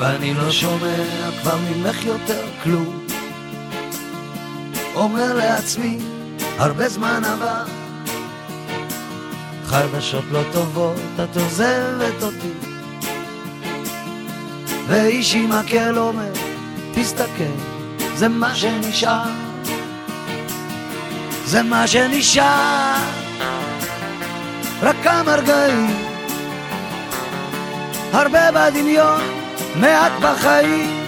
ואני לא שומע כבר ממך יותר כלום. אומר לעצמי, הרבה זמן עבר, חדשות לא טובות, את עוזבת אותי. ואיש עם מקל אומר, תסתכל, זה מה שנשאר, זה מה שנשאר. רק כמה רגעים, הרבה בדמיון, מעט בחיים,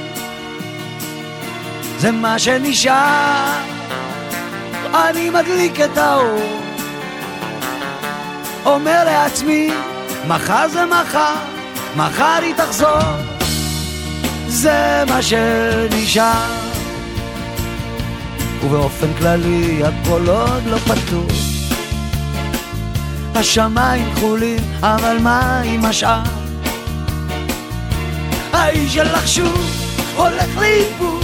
זה מה שנשאר. אני מדליק את האור, אומר לעצמי, מחר זה מחר, מחר היא תחזור, זה מה שנשאר. ובאופן כללי הכל עוד לא פתור, השמיים כחולים, אבל מה עם השאר? האיש שלך שוב הולך לאיבוד,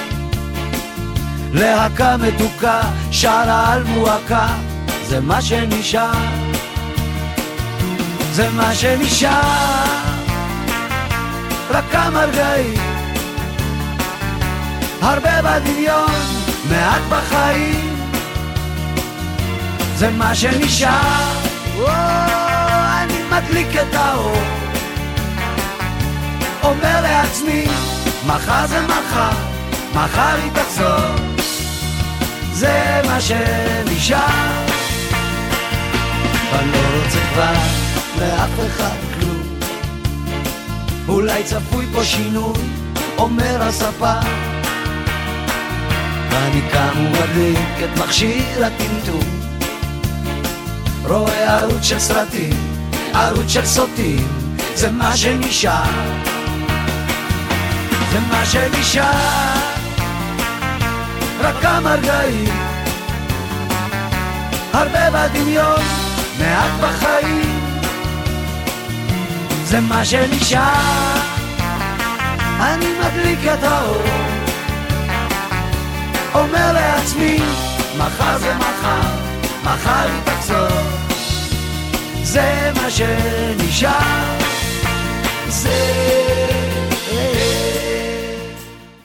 להקה מתוקה שרה על מועקה, זה מה שנשאר, זה מה שנשאר. רק כמה רגעים, הרבה בדמיון, מעט בחיים, זה מה שנשאר. אני מדליק את האור, אומר לעצמי, מחר זה מחר, מחר היא תחזור, זה מה שנשאר. אני לא רוצה כבר לאף אחד כלום, אולי צפוי פה שינוי, אומר הספר. ואני קם ומדליק את מכשיר הטמטום, רואה ערוץ של סרטים, ערוץ של סוטים, זה מה שנשאר, זה מה שנשאר. רק כמה רגעים, הרבה בדמיון, מעט בחיים, זה מה שנשאר. אני מדליק את האור, אומר לעצמי, מחר זה מחר, מחר היא תחזור, זה מה שנשאר, זה